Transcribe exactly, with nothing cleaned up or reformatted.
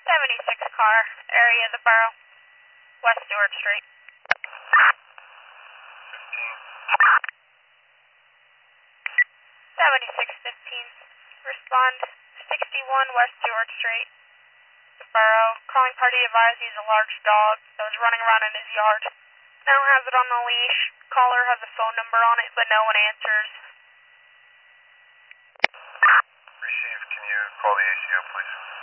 seventy-six car, area of the borough, West Stewart Street. fifteen. seventy-six fifteen, respond sixty-one West Stewart Street, the borough. Calling party advised he's a large dog that was running around in his yard. Now has it on the leash. Caller has a phone number on it, but no one answers. Receive, can you call the A C O, please?